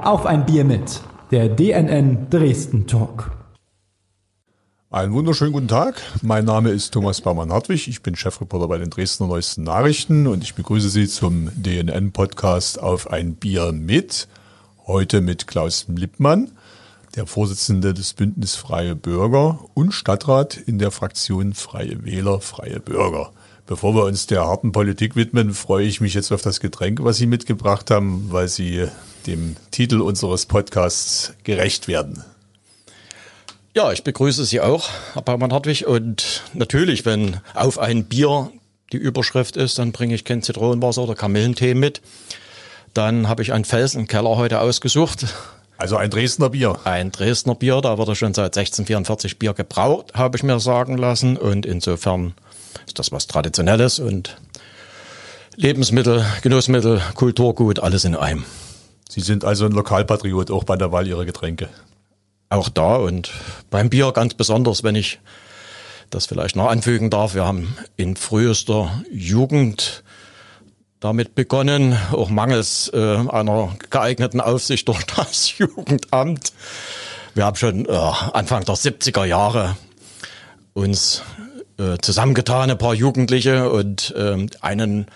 Auf ein Bier mit, der DNN Dresden Talk. Einen wunderschönen guten Tag. Mein Name ist Thomas Baumann-Hartwig. Ich bin Chefreporter bei den Dresdner Neuesten Nachrichten und ich begrüße Sie zum DNN-Podcast Auf ein Bier mit. Heute mit Klaus Lippmann, der Vorsitzende des Bündnis Freie Bürger und Stadtrat in der Fraktion Freie Wähler, Freie Bürger. Bevor wir uns der harten Politik widmen, freue ich mich jetzt auf das Getränk, was Sie mitgebracht haben, weil Sie dem Titel unseres Podcasts gerecht werden. Ja, ich begrüße Sie auch, Herr Baumann-Hartwig. Und natürlich, wenn auf ein Bier die Überschrift ist, dann bringe ich kein Zitronenwasser oder Kamillentee mit. Dann habe ich einen Fels im Keller heute ausgesucht. Also ein Dresdner Bier. Ein Dresdner Bier, da wurde schon seit 1644 Bier gebraut, habe ich mir sagen lassen. Und insofern ist das was Traditionelles und Lebensmittel, Genussmittel, Kulturgut, alles in einem. Sie sind also ein Lokalpatriot, auch bei der Wahl Ihrer Getränke. Auch da und beim Bier ganz besonders, wenn ich das vielleicht noch anfügen darf. Wir haben in frühester Jugend damit begonnen, auch mangels einer geeigneten Aufsicht durch das Jugendamt. Wir haben schon Anfang der 70er Jahre uns zusammengetan, ein paar Jugendliche und ein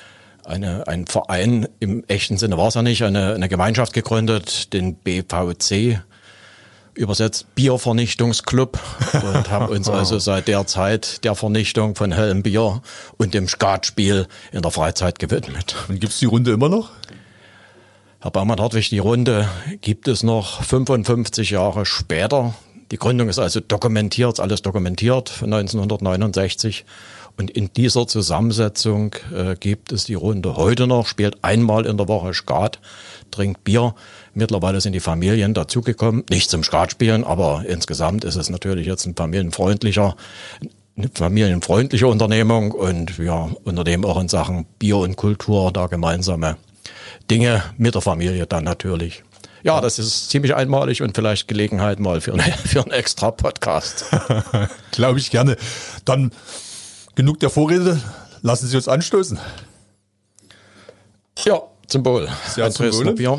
Verein, im echten Sinne war es ja nicht, eine Gemeinschaft gegründet, den BVC, übersetzt Biervernichtungsclub, und haben uns also seit der Zeit der Vernichtung von hellem Bier und dem Skatspiel in der Freizeit gewidmet. Und gibt's die Runde immer noch? Herr Baumann-Hartwig, die Runde gibt es noch 55 Jahre später. Die Gründung ist also dokumentiert, ist alles dokumentiert von 1969. Und in dieser Zusammensetzung gibt es die Runde heute noch, spielt einmal in der Woche Skat, trinkt Bier. Mittlerweile sind die Familien dazugekommen, nicht zum Skatspielen, aber insgesamt ist es natürlich jetzt eine familienfreundliche Unternehmung und wir unternehmen auch in Sachen Bier und Kultur da gemeinsame Dinge mit der Familie dann natürlich. Ja, das ist ziemlich einmalig und vielleicht Gelegenheit mal für einen extra Podcast. Glaube ich gerne. Dann genug der Vorrede, lassen Sie uns anstoßen. Ja, zum Wohl. Sehr zum Wohle. Bier.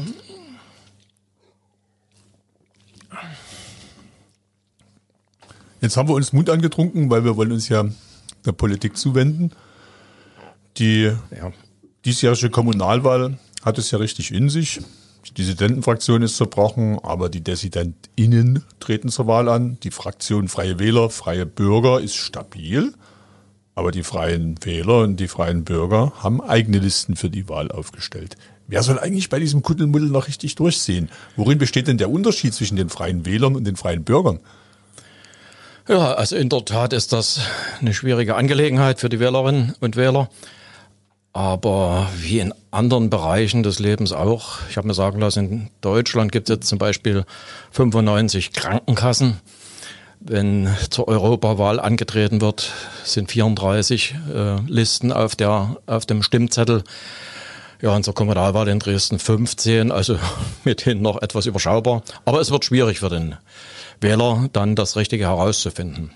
Jetzt haben wir uns Mut angetrunken, weil wir wollen uns ja der Politik zuwenden. Die diesjährige Kommunalwahl hat es ja richtig in sich. Die Dissidentenfraktion ist zerbrochen, aber die DissidentInnen treten zur Wahl an. Die Fraktion Freie Wähler, Freie Bürger ist stabil. Aber die Freien Wähler und die Freien Bürger haben eigene Listen für die Wahl aufgestellt. Wer soll eigentlich bei diesem Kuddelmuddel noch richtig durchsehen? Worin besteht denn der Unterschied zwischen den Freien Wählern und den Freien Bürgern? Ja, also in der Tat ist das eine schwierige Angelegenheit für die Wählerinnen und Wähler. Aber wie in anderen Bereichen des Lebens auch. Ich habe mir sagen lassen, in Deutschland gibt es jetzt zum Beispiel 95 Krankenkassen. Wenn zur Europawahl angetreten wird, sind 34 Listen auf dem Stimmzettel. Ja, und zur Kommunalwahl in Dresden 15, also mithin noch etwas überschaubar. Aber es wird schwierig für den Wähler, dann das Richtige herauszufinden.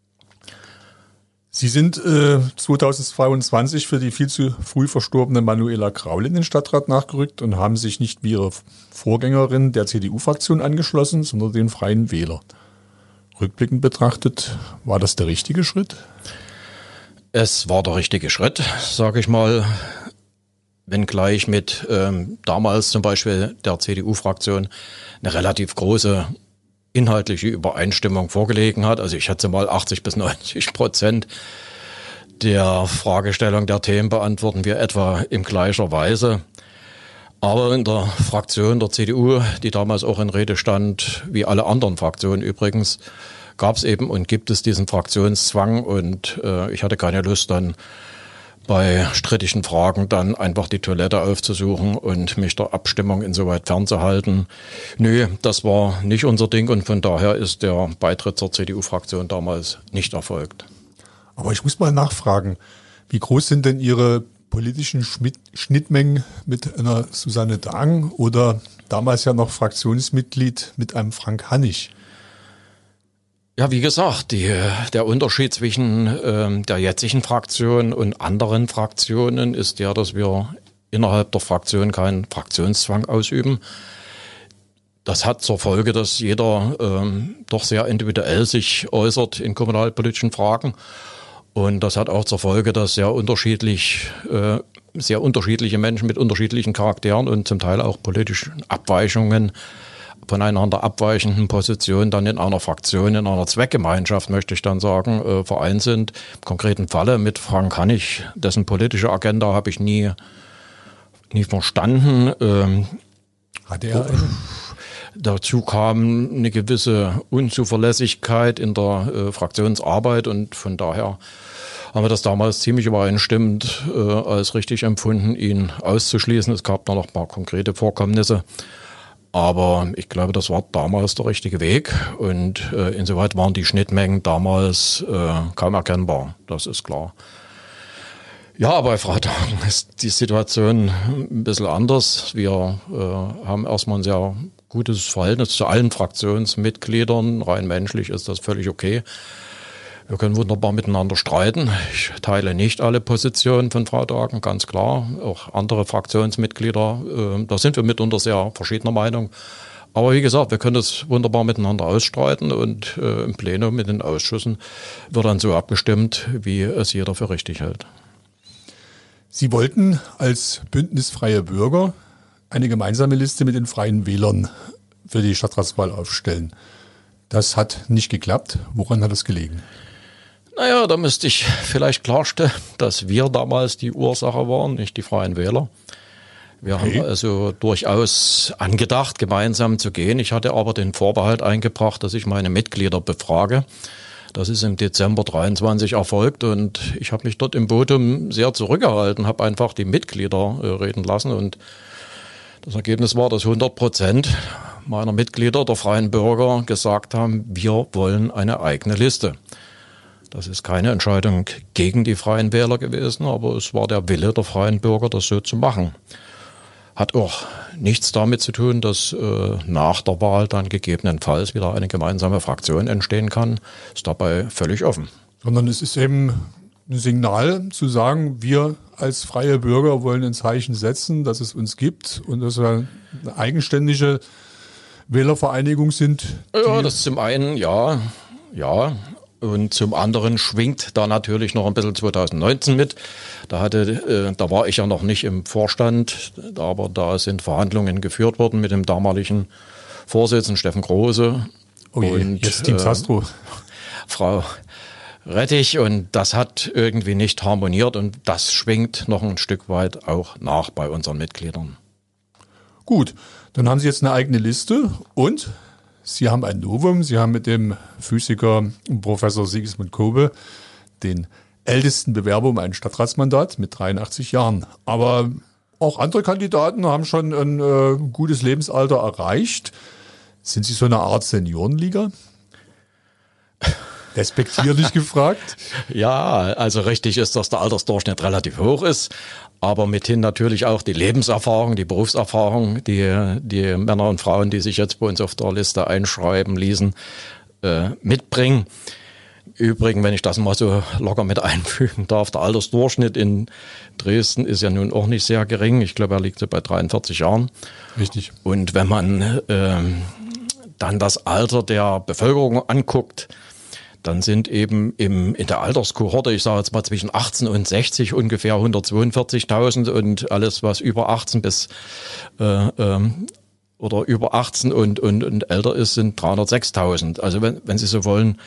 Sie sind 2022 für die viel zu früh verstorbene Manuela Kraul in den Stadtrat nachgerückt und haben sich nicht wie ihre Vorgängerin der CDU-Fraktion angeschlossen, sondern den Freien Wähler. Rückblickend betrachtet, war das der richtige Schritt? Es war der richtige Schritt, sage ich mal, wenngleich mit damals zum Beispiel der CDU-Fraktion eine relativ große inhaltliche Übereinstimmung vorgelegen hat. Also ich schätze mal 80-90% der Fragestellung der Themen beantworten wir etwa in gleicher Weise. Aber in der Fraktion der CDU, die damals auch in Rede stand, wie alle anderen Fraktionen übrigens, gab es eben und gibt es diesen Fraktionszwang und ich hatte keine Lust dann bei strittigen Fragen dann einfach die Toilette aufzusuchen und mich der Abstimmung insoweit fernzuhalten. Nö, das war nicht unser Ding und von daher ist der Beitritt zur CDU-Fraktion damals nicht erfolgt. Aber ich muss mal nachfragen, wie groß sind denn Ihre politischen Schnittmengen mit einer Susanne Dang oder damals ja noch Fraktionsmitglied mit einem Frank Hannig? Ja, wie gesagt, der Unterschied zwischen der jetzigen Fraktion und anderen Fraktionen ist der, dass wir innerhalb der Fraktion keinen Fraktionszwang ausüben. Das hat zur Folge, dass jeder doch sehr individuell sich äußert in kommunalpolitischen Fragen. Und das hat auch zur Folge, dass sehr unterschiedliche Menschen mit unterschiedlichen Charakteren und zum Teil auch politischen Abweichungen, voneinander abweichenden Positionen dann in einer Fraktion, in einer Zweckgemeinschaft, möchte ich dann sagen, vereint sind. Im konkreten Falle mit Frank Hannig, dessen politische Agenda habe ich nie verstanden. Hatte er eine? Dazu kam eine gewisse Unzuverlässigkeit in der Fraktionsarbeit und von daher haben wir das damals ziemlich übereinstimmend als richtig empfunden, ihn auszuschließen. Es gab da noch ein paar konkrete Vorkommnisse, aber ich glaube, das war damals der richtige Weg und insoweit waren die Schnittmengen damals kaum erkennbar, das ist klar. Ja, bei Freitagen ist die Situation ein bisschen anders. Wir haben erstmal ein sehr gutes Verhältnis zu allen Fraktionsmitgliedern. Rein menschlich ist das völlig okay. Wir können wunderbar miteinander streiten. Ich teile nicht alle Positionen von Freitagen, ganz klar. Auch andere Fraktionsmitglieder, da sind wir mitunter sehr verschiedener Meinung. Aber wie gesagt, wir können das wunderbar miteinander ausstreiten und im Plenum mit den Ausschüssen wird dann so abgestimmt, wie es jeder für richtig hält. Sie wollten als Bündnis Freie Bürger eine gemeinsame Liste mit den Freien Wählern für die Stadtratswahl aufstellen. Das hat nicht geklappt. Woran hat es gelegen? Naja, da müsste ich vielleicht klarstellen, dass wir damals die Ursache waren, nicht die Freien Wähler. Wir haben also durchaus angedacht, gemeinsam zu gehen. Ich hatte aber den Vorbehalt eingebracht, dass ich meine Mitglieder befrage. Das ist im Dezember 23 erfolgt und ich habe mich dort im Votum sehr zurückgehalten, habe einfach die Mitglieder reden lassen und das Ergebnis war, dass 100% meiner Mitglieder der Freien Bürger gesagt haben, wir wollen eine eigene Liste. Das ist keine Entscheidung gegen die Freien Wähler gewesen, aber es war der Wille der Freien Bürger, das so zu machen. Hat auch nichts damit zu tun, dass nach der Wahl dann gegebenenfalls wieder eine gemeinsame Fraktion entstehen kann. Ist dabei völlig offen. Sondern es ist eben ein Signal zu sagen, wir als freie Bürger wollen ein Zeichen setzen, dass es uns gibt und dass wir eine eigenständige Wählervereinigung sind. Ja, das zum einen, ja. Und zum anderen schwingt da natürlich noch ein bisschen 2019 mit. Da war ich ja noch nicht im Vorstand, aber da sind Verhandlungen geführt worden mit dem damaligen Vorsitzenden Steffen Große. Oh je, und jetzt Team Sastro. Frau Rettich und das hat irgendwie nicht harmoniert und das schwingt noch ein Stück weit auch nach bei unseren Mitgliedern. Gut, dann haben Sie jetzt eine eigene Liste und Sie haben ein Novum. Sie haben mit dem Physiker Professor Sigismund Kobe den ältesten Bewerber um ein Stadtratsmandat mit 83 Jahren. Aber auch andere Kandidaten haben schon ein gutes Lebensalter erreicht. Sind Sie so eine Art Seniorenliga? Respektierlich gefragt. Ja, also richtig ist, dass der Altersdurchschnitt relativ hoch ist, aber mithin natürlich auch die Lebenserfahrung, die Berufserfahrung, die Männer und Frauen, die sich jetzt bei uns auf der Liste einschreiben ließen, mitbringen. Übrigens, wenn ich das mal so locker mit einfügen darf, der Altersdurchschnitt in Dresden ist ja nun auch nicht sehr gering. Ich glaube, er liegt so bei 43 Jahren. Richtig. Und wenn man dann das Alter der Bevölkerung anguckt, dann sind eben in der Alterskohorte, ich sage jetzt mal zwischen 18 und 60 ungefähr 142.000 und alles, was über 18 bis oder über 18 und älter ist, sind 306.000. Also wenn Sie so wollen,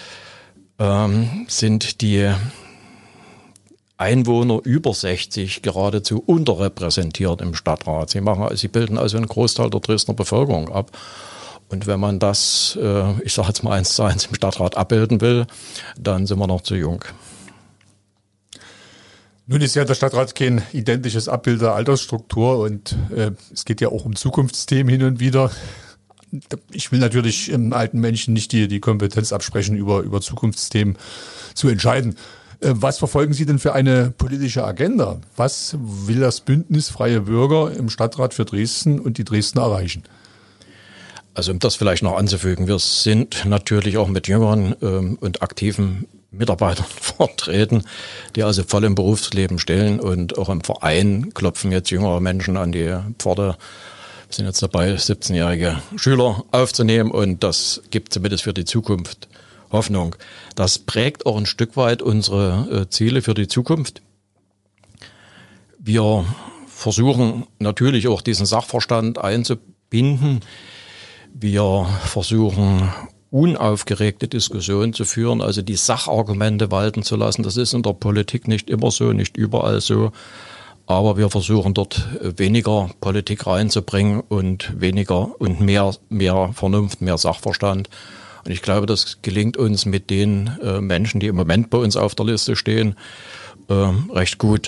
sind die Einwohner über 60 geradezu unterrepräsentiert im Stadtrat. Sie bilden also einen Großteil der Dresdner Bevölkerung ab. Und wenn man das, ich sage jetzt mal 1:1 im Stadtrat abbilden will, dann sind wir noch zu jung. Nun ist ja der Stadtrat kein identisches Abbild der Altersstruktur und es geht ja auch um Zukunftsthemen hin und wieder. Ich will natürlich alten Menschen nicht die Kompetenz absprechen, über Zukunftsthemen zu entscheiden. Was verfolgen Sie denn für eine politische Agenda? Was will das Bündnis Freie Bürger im Stadtrat für Dresden und die Dresdner erreichen? Also um das vielleicht noch anzufügen, wir sind natürlich auch mit jüngeren und aktiven Mitarbeitern vertreten, die also voll im Berufsleben stehen und auch im Verein klopfen jetzt jüngere Menschen an die Pforte. sind jetzt dabei, 17-jährige Schüler aufzunehmen und das gibt zumindest für die Zukunft Hoffnung. Das prägt auch ein Stück weit unsere Ziele für die Zukunft. Wir versuchen natürlich auch diesen Sachverstand einzubinden. Wir versuchen unaufgeregte Diskussionen zu führen, also die Sachargumente walten zu lassen. Das ist in der Politik nicht immer so, nicht überall so. Aber wir versuchen dort weniger Politik reinzubringen und weniger und mehr Vernunft, mehr Sachverstand. Und ich glaube, das gelingt uns mit den Menschen, die im Moment bei uns auf der Liste stehen, recht gut.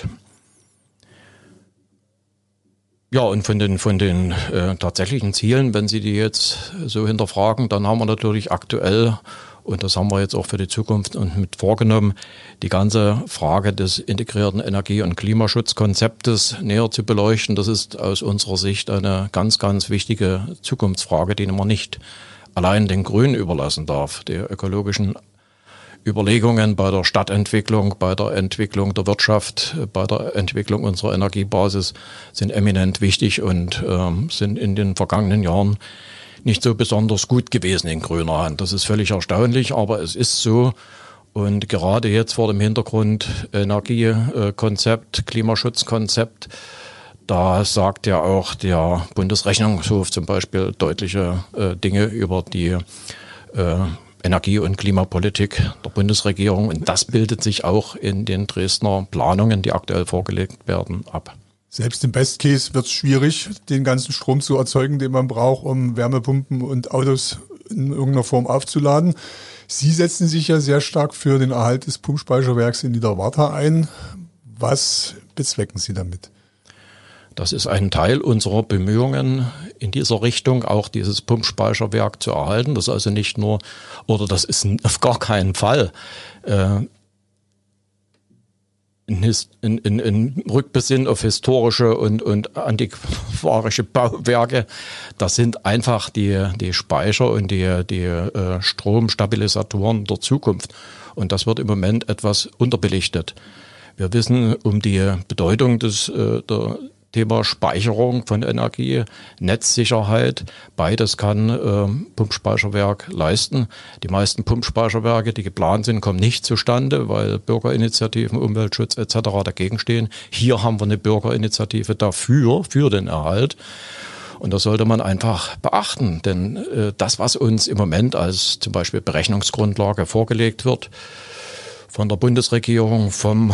Ja, und von den tatsächlichen Zielen, wenn Sie die jetzt so hinterfragen, dann haben wir natürlich aktuell, und das haben wir jetzt auch für die Zukunft und mit vorgenommen, die ganze Frage des integrierten Energie- und Klimaschutzkonzeptes näher zu beleuchten. Das ist aus unserer Sicht eine ganz, ganz wichtige Zukunftsfrage, die man nicht allein den Grünen überlassen darf. Die ökologischen Überlegungen bei der Stadtentwicklung, bei der Entwicklung der Wirtschaft, bei der Entwicklung unserer Energiebasis sind eminent wichtig und sind in den vergangenen Jahren nicht so besonders gut gewesen in grüner Hand. Das ist völlig erstaunlich, aber es ist so. Und gerade jetzt vor dem Hintergrund Energiekonzept, Klimaschutzkonzept, da sagt ja auch der Bundesrechnungshof zum Beispiel deutliche Dinge über die Energie- und Klimapolitik der Bundesregierung. Und das bildet sich auch in den Dresdner Planungen, die aktuell vorgelegt werden, ab. Selbst im Best Case wird es schwierig, den ganzen Strom zu erzeugen, den man braucht, um Wärmepumpen und Autos in irgendeiner Form aufzuladen. Sie setzen sich ja sehr stark für den Erhalt des Pumpspeicherwerks in Niederwarta ein. Was bezwecken Sie damit? Das ist ein Teil unserer Bemühungen in dieser Richtung, auch dieses Pumpspeicherwerk zu erhalten. Das ist also nicht nur, oder das ist auf gar keinen Fall ein Rückbesinn auf historische und antiquarische Bauwerke. Das sind einfach die Speicher und die Stromstabilisatoren der Zukunft. Und das wird im Moment etwas unterbelichtet. Wir wissen um die Bedeutung der Thema Speicherung von Energie, Netzsicherheit, beides kann Pumpspeicherwerk leisten. Die meisten Pumpspeicherwerke, die geplant sind, kommen nicht zustande, weil Bürgerinitiativen, Umweltschutz etc. dagegen stehen. Hier haben wir eine Bürgerinitiative dafür, für den Erhalt. Und das sollte man einfach beachten, denn das, was uns im Moment als zum Beispiel Berechnungsgrundlage vorgelegt wird, von der Bundesregierung, vom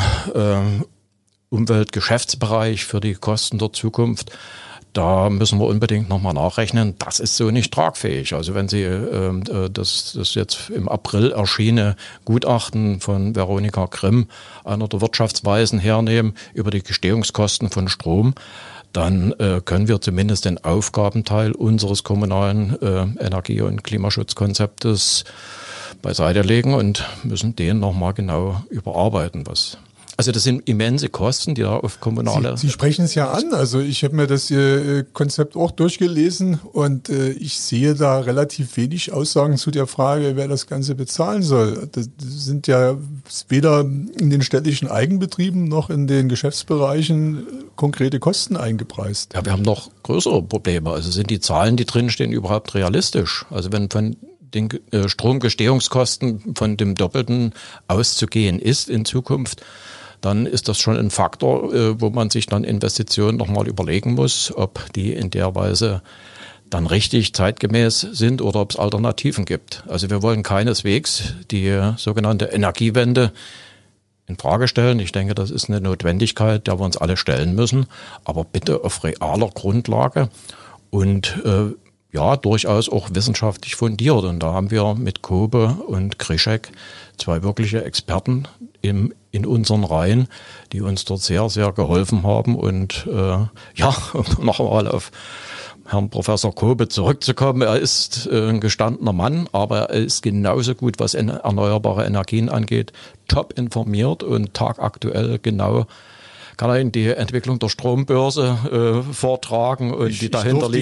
Umweltgeschäftsbereich für die Kosten der Zukunft, da müssen wir unbedingt nochmal nachrechnen. Das ist so nicht tragfähig. Also wenn Sie das jetzt im April erschienene Gutachten von Veronika Grimm, einer der Wirtschaftsweisen, hernehmen über die Gestehungskosten von Strom, dann können wir zumindest den Aufgabenteil unseres kommunalen Energie- und Klimaschutzkonzeptes beiseite legen und müssen den nochmal genau überarbeiten. Also das sind immense Kosten, die da auf kommunale... Sie sprechen es ja an. Also ich habe mir das Konzept auch durchgelesen und ich sehe da relativ wenig Aussagen zu der Frage, wer das Ganze bezahlen soll. Das sind ja weder in den städtischen Eigenbetrieben noch in den Geschäftsbereichen konkrete Kosten eingepreist. Ja, wir haben noch größere Probleme. Also sind die Zahlen, die drinstehen, überhaupt realistisch? Also wenn von den Stromgestehungskosten von dem Doppelten auszugehen ist in Zukunft, dann ist das schon ein Faktor, wo man sich dann Investitionen nochmal überlegen muss, ob die in der Weise dann richtig zeitgemäß sind oder ob es Alternativen gibt. Also wir wollen keineswegs die sogenannte Energiewende in Frage stellen. Ich denke, das ist eine Notwendigkeit, der wir uns alle stellen müssen, aber bitte auf realer Grundlage und durchaus auch wissenschaftlich fundiert. Und da haben wir mit Kobe und Krischek zwei wirkliche Experten in unseren Reihen, die uns dort sehr, sehr geholfen haben. Und um noch einmal auf Herrn Professor Kobe zurückzukommen, er ist ein gestandener Mann, aber er ist genauso gut, was erneuerbare Energien angeht, top informiert und tagaktuell genau kann er Ihnen die Entwicklung der Strombörse vortragen und die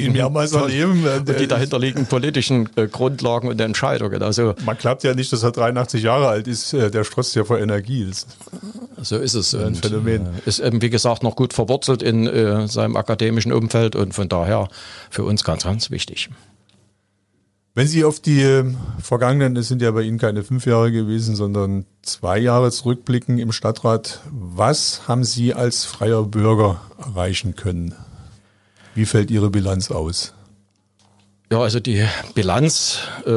dahinterliegenden politischen Grundlagen und Entscheidungen. Also man glaubt ja nicht, dass er 83 Jahre alt ist. Der strotzt ja vor Energie. So ist es. Ein Phänomen. Ist eben, wie gesagt, noch gut verwurzelt in seinem akademischen Umfeld und von daher für uns ganz, ganz wichtig. Wenn Sie auf die vergangenen, es sind ja bei Ihnen keine 5 Jahre gewesen, sondern 2 Jahre zurückblicken im Stadtrat, was haben Sie als freier Bürger erreichen können? Wie fällt Ihre Bilanz aus? Ja, also die Bilanz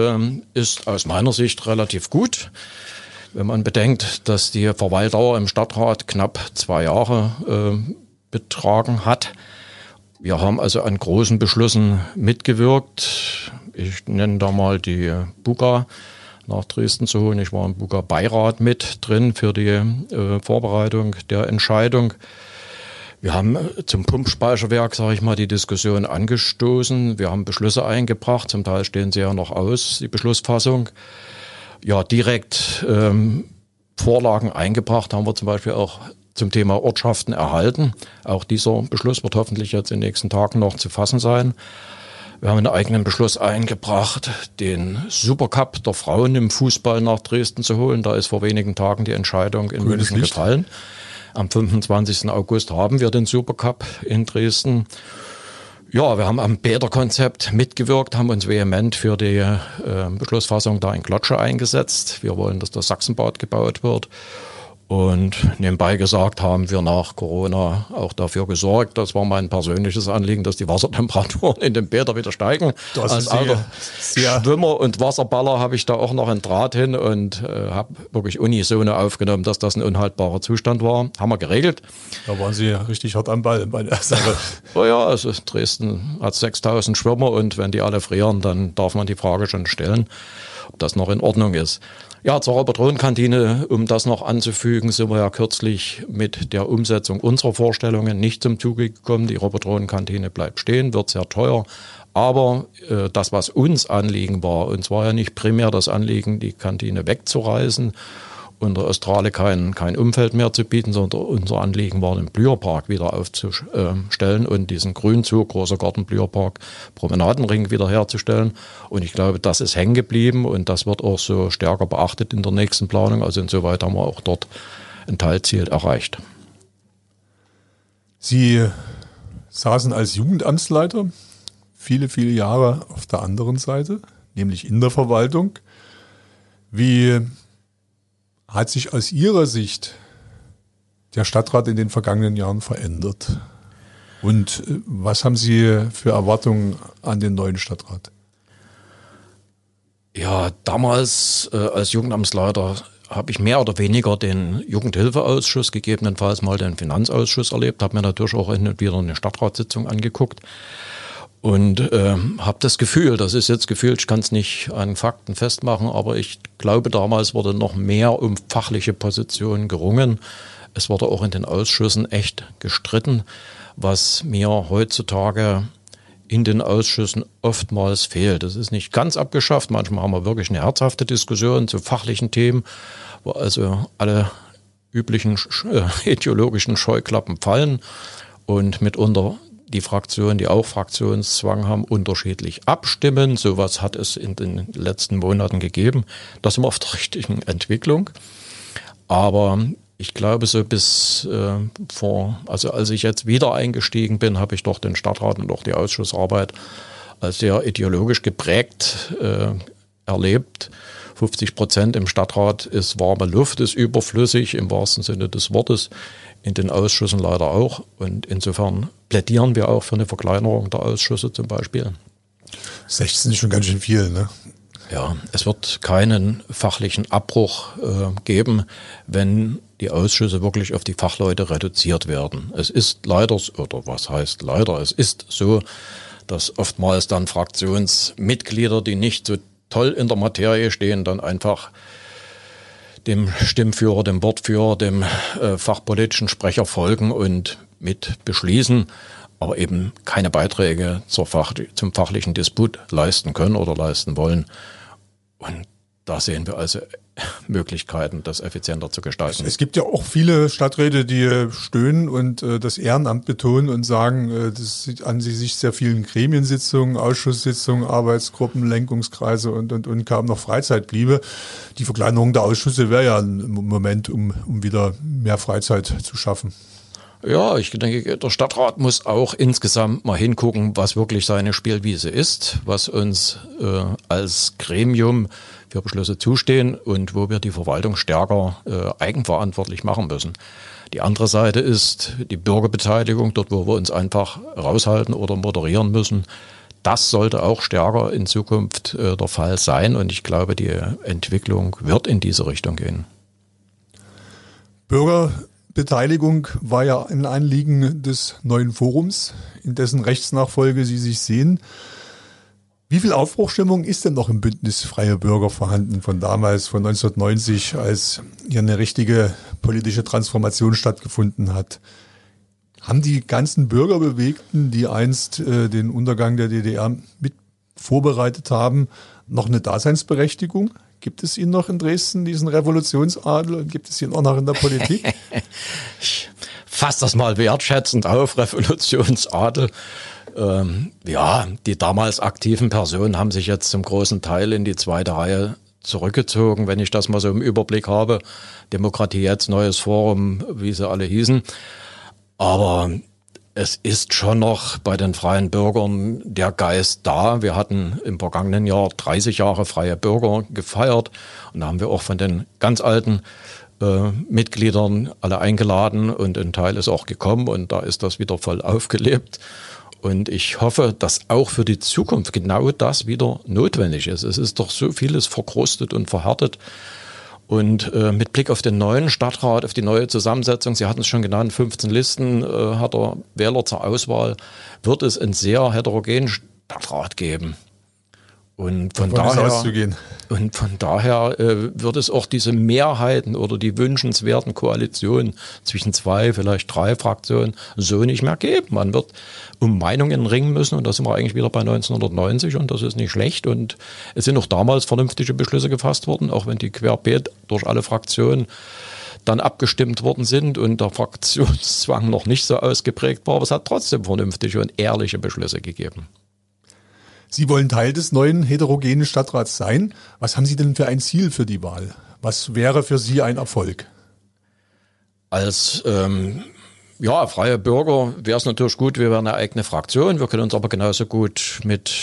ist aus meiner Sicht relativ gut. Wenn man bedenkt, dass die Verweildauer im Stadtrat knapp 2 Jahre betragen hat. Wir haben also an großen Beschlüssen mitgewirkt. Ich nenne da mal die BUGA nach Dresden zu holen. Ich war im BUGA-Beirat mit drin für die Vorbereitung der Entscheidung. Wir haben zum Pumpspeicherwerk, sage ich mal, die Diskussion angestoßen. Wir haben Beschlüsse eingebracht. Zum Teil stehen sie ja noch aus, die Beschlussfassung. Ja, direkt Vorlagen eingebracht haben wir zum Beispiel auch zum Thema Ortschaften erhalten. Auch dieser Beschluss wird hoffentlich jetzt in den nächsten Tagen noch zu fassen sein. Wir haben einen eigenen Beschluss eingebracht, den Supercup der Frauen im Fußball nach Dresden zu holen. Da ist vor wenigen Tagen die Entscheidung in München gefallen. Am 25. August haben wir den Supercup in Dresden. Ja, wir haben am Bäderkonzept mitgewirkt, haben uns vehement für die Beschlussfassung da in Klotsche eingesetzt. Wir wollen, dass das Sachsenbad gebaut wird. Und nebenbei gesagt haben wir nach Corona auch dafür gesorgt, das war mein persönliches Anliegen, dass die Wassertemperaturen in den Bädern wieder steigen. Als alter Schwimmer und Wasserballer habe ich da auch noch einen Draht hin und habe wirklich unisono aufgenommen, dass das ein unhaltbarer Zustand war. Haben wir geregelt. Da waren Sie richtig hart am Ball bei der Sache. Oh ja, also Dresden hat 6.000 Schwimmer und wenn die alle frieren, dann darf man die Frage schon stellen, ob das noch in Ordnung ist. Ja, zur Robert-Rohn-Kantine, um das noch anzufügen, sind wir ja kürzlich mit der Umsetzung unserer Vorstellungen nicht zum Zuge gekommen. Die Robert-Rohn-Kantine bleibt stehen, wird sehr teuer. Aber das, was uns Anliegen war, uns war ja nicht primär das Anliegen, die Kantine wegzureißen und der Östrale kein Umfeld mehr zu bieten, sondern unser Anliegen war, den Blüherpark wieder aufzustellen und diesen Grünzug, großer Garten, Blüherpark, Promenadenring wieder herzustellen. Und ich glaube, das ist hängen geblieben und das wird auch so stärker beachtet in der nächsten Planung. Also insoweit haben wir auch dort ein Teilziel erreicht. Sie saßen als Jugendamtsleiter viele, viele Jahre auf der anderen Seite, nämlich in der Verwaltung. Wie hat sich aus Ihrer Sicht der Stadtrat in den vergangenen Jahren verändert? Und was haben Sie für Erwartungen an den neuen Stadtrat? Ja, damals als Jugendamtsleiter habe ich mehr oder weniger den Jugendhilfeausschuss, gegebenenfalls mal den Finanzausschuss erlebt, habe mir natürlich auch hin und wieder eine Stadtratssitzung angeguckt. Und habe das Gefühl, das ist jetzt gefühlt, ich kann es nicht an Fakten festmachen, aber ich glaube, damals wurde noch mehr um fachliche Positionen gerungen. Es wurde auch in den Ausschüssen echt gestritten, was mir heutzutage in den Ausschüssen oftmals fehlt. Das ist nicht ganz abgeschafft. Manchmal haben wir wirklich eine herzhafte Diskussion zu fachlichen Themen, wo also alle üblichen ideologischen Scheuklappen fallen und mitunter die Fraktionen, die auch Fraktionszwang haben, unterschiedlich abstimmen. Sowas hat es in den letzten Monaten gegeben. Das sind wir auf der richtigen Entwicklung. Aber ich glaube, so bis als ich jetzt wieder eingestiegen bin, habe ich doch den Stadtrat und auch die Ausschussarbeit als sehr ideologisch geprägt erlebt. 50% im Stadtrat ist warme Luft, ist überflüssig im wahrsten Sinne des Wortes. In den Ausschüssen leider auch. Und insofern plädieren wir auch für eine Verkleinerung der Ausschüsse zum Beispiel. 16 ist schon ganz schön viel, ne? Ja, es wird keinen fachlichen Abbruch geben, wenn die Ausschüsse wirklich auf die Fachleute reduziert werden. Es ist leider, oder was heißt leider, es ist so, dass oftmals dann Fraktionsmitglieder, die nicht so toll in der Materie stehen, dann einfach dem Stimmführer, dem Wortführer, dem fachpolitischen Sprecher folgen und mit beschließen, aber eben keine Beiträge zum fachlichen Disput leisten können oder leisten wollen. Und da sehen wir also Möglichkeiten, das effizienter zu gestalten. Es gibt ja auch viele Stadträte, die stöhnen und das Ehrenamt betonen und sagen, das sieht an sich sehr vielen Gremiensitzungen, Ausschusssitzungen, Arbeitsgruppen, Lenkungskreise und kaum noch Freizeit bliebe. Die Verkleinerung der Ausschüsse wäre ja ein Moment, um wieder mehr Freizeit zu schaffen. Ja, ich denke, der Stadtrat muss auch insgesamt mal hingucken, was wirklich seine Spielwiese ist, was uns als Gremium für Beschlüsse zustehen und wo wir die Verwaltung stärker eigenverantwortlich machen müssen. Die andere Seite ist die Bürgerbeteiligung, dort wo wir uns einfach raushalten oder moderieren müssen. Das sollte auch stärker in Zukunft der Fall sein und ich glaube, die Entwicklung wird in diese Richtung gehen. Bürgerbeteiligung war ja ein Anliegen des neuen Forums, in dessen Rechtsnachfolge Sie sich sehen. Wie viel Aufbruchstimmung ist denn noch im Bündnis Freie Bürger vorhanden von damals, von 1990, als hier eine richtige politische Transformation stattgefunden hat? Haben die ganzen Bürgerbewegten, die einst den Untergang der DDR mit vorbereitet haben, noch eine Daseinsberechtigung? Gibt es ihn noch in Dresden, diesen Revolutionsadel, und gibt es ihn auch noch in der Politik? Ich fasse das mal wertschätzend auf, Revolutionsadel. Ja, die damals aktiven Personen haben sich jetzt zum großen Teil in die zweite Reihe zurückgezogen, wenn ich das mal so im Überblick habe. Demokratie jetzt, Neues Forum, wie sie alle hießen. Aber es ist schon noch bei den freien Bürgern der Geist da. Wir hatten im vergangenen Jahr 30 Jahre freie Bürger gefeiert und da haben wir auch von den ganz alten Mitgliedern alle eingeladen und ein Teil ist auch gekommen und da ist das wieder voll aufgelebt. Und ich hoffe, dass auch für die Zukunft genau das wieder notwendig ist. Es ist doch so vieles verkrustet und verhärtet. Und mit Blick auf den neuen Stadtrat, auf die neue Zusammensetzung, Sie hatten es schon genannt, 15 Listen hat der Wähler zur Auswahl, wird es einen sehr heterogenen Stadtrat geben. Und von daher wird es auch diese Mehrheiten oder die wünschenswerten Koalitionen zwischen 2, vielleicht 3 Fraktionen so nicht mehr geben. Man wird um Meinungen ringen müssen und da sind wir eigentlich wieder bei 1990 und das ist nicht schlecht. Und es sind auch damals vernünftige Beschlüsse gefasst worden, auch wenn die querbeet durch alle Fraktionen dann abgestimmt worden sind und der Fraktionszwang noch nicht so ausgeprägt war. Aber es hat trotzdem vernünftige und ehrliche Beschlüsse gegeben. Sie wollen Teil des neuen heterogenen Stadtrats sein. Was haben Sie denn für ein Ziel für die Wahl? Was wäre für Sie ein Erfolg? Als freie Bürger wäre es natürlich gut, wir wären eine eigene Fraktion. Wir können uns aber genauso gut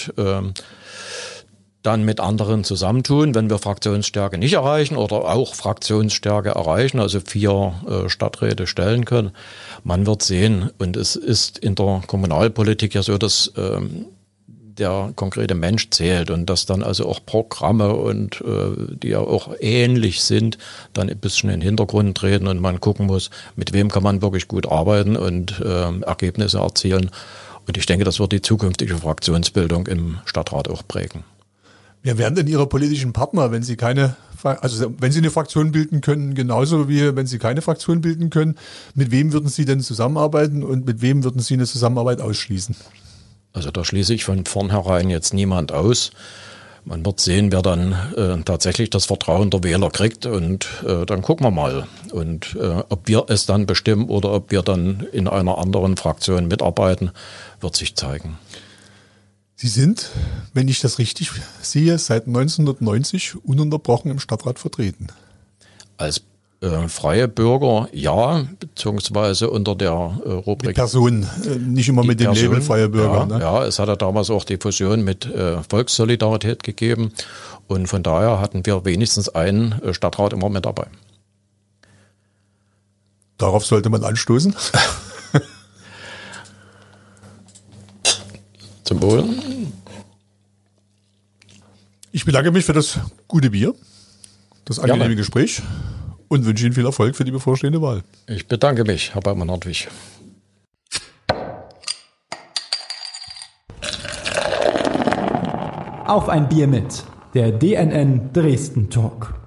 dann mit anderen zusammentun, wenn wir Fraktionsstärke nicht erreichen oder auch Fraktionsstärke erreichen, also 4 Stadträte stellen können. Man wird sehen. Und es ist in der Kommunalpolitik ja so, dass der konkrete Mensch zählt und dass dann also auch Programme und die ja auch ähnlich sind, dann ein bisschen in den Hintergrund treten und man gucken muss, mit wem kann man wirklich gut arbeiten und Ergebnisse erzielen. Und ich denke, das wird die zukünftige Fraktionsbildung im Stadtrat auch prägen. Wer wären denn Ihre politischen Partner, wenn Sie wenn Sie eine Fraktion bilden können, genauso wie wenn Sie keine Fraktion bilden können? Mit wem würden Sie denn zusammenarbeiten und mit wem würden Sie eine Zusammenarbeit ausschließen? Also da schließe ich von vornherein jetzt niemand aus. Man wird sehen, wer dann tatsächlich das Vertrauen der Wähler kriegt und dann gucken wir mal. Und ob wir es dann bestimmen oder ob wir dann in einer anderen Fraktion mitarbeiten, wird sich zeigen. Sie sind, wenn ich das richtig sehe, seit 1990 ununterbrochen im Stadtrat vertreten. Als freie Bürger, ja, beziehungsweise unter der Rubrik. Mit Personen, nicht immer mit dem Label freie Bürger. Ja, ne? Ja, es hat ja damals auch die Fusion mit Volkssolidarität gegeben und von daher hatten wir wenigstens einen Stadtrat immer mit dabei. Darauf sollte man anstoßen. Zum Wohl. Ich bedanke mich für das gute Bier, das angenehme Gespräch. Und wünsche Ihnen viel Erfolg für die bevorstehende Wahl. Ich bedanke mich, Herr Baumann-Hartwig. Auf ein Bier mit, der DNN Dresden Talk.